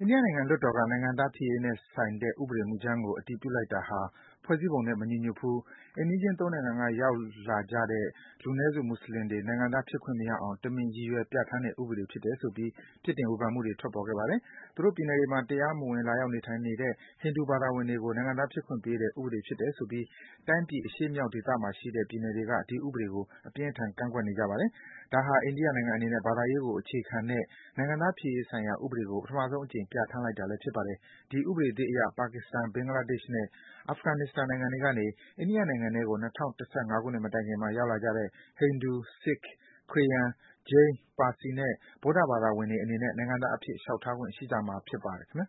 အိန္ဒိယနိုင်ငံလွှတ်တော်က နိုင်ငံသားဖြစ်ရေးနဲ့ဆိုင်တဲ့ ဥပဒေမူကြမ်းကို အတည်ပြုလိုက်တာဟာ ဖွဲ့စည်းပုံနဲ့ မညီညွတ်ဘူး၊ အိမ်နီးချင်း ၃ နိုင်ငံက ရောက်လာကြတဲ့ လူနည်းစု မွတ်ဆလင်တွေ နိုင်ငံသားဖြစ်ခွင့်မရအောင် တမင် ရည်ရွယ် ပြဌာန်းတဲ့ ဥပဒေဖြစ်တယ်ဆိုပြီး ပြစ်တင် ဝေဖန်မှုတွေ ထွက်ပေါ်ခဲ့ပါတယ်။ သူတို့ပြည်နယ်တွေမှာ တရားမဝင် လာရောက်နေထိုင်နေတဲ့ ဟိန္ဒူဘာသာဝင်တွေကို နိုင်ငံသားဖြစ်ခွင့်ပေးတဲ့ ဥပဒေဖြစ်တယ်ဆိုပြီး တိုင်းပြည် အရှေ့မြောက်ဒေသမှာရှိတဲ့ ပြည်နယ်တွေက ဒီဥပဒေကို အပြင်းအထန် ကန့်ကွက်နေကြပါတယ်။ ဒါဟာ အိန္ဒိယနိုင်ငံအနေနဲ့ ဘာသာရေးကို အခြေခံတဲ့ နိုင်ငံသားဖြစ်ရေးဆိုင်ရာ ဥပဒေကို ပထမဆုံးအကြိမ် ပြဌာန်းလိုက်တာလည်း ဖြစ်ပါတယ်။ ဒီဥပဒေသစ်အရ ပါကစ္စတန်၊ ဘင်္ဂလားဒေ့ရှ်နဲ့ Afghanistan နိုင်ငံတွေကနေ အိန္ဒိယနိုင်ငံထဲကို ၂၀၁၅ ခုနှစ်မတိုင်ခင်မှာ ရောက်လာကြတဲ့ ဟိန္ဒူ၊ ဆစ်ခ်၊ ခရစ်ယာန်၊ ဂျိန်း၊ ပါစီနဲ့ ဗုဒ္ဓဘာသာဝင်တွေအနေနဲ့ နိုင်ငံသားအဖြစ် လျှောက်ထားခွင့် ရှိကြမှာ ဖြစ်ပါတယ် ခင်ဗျာ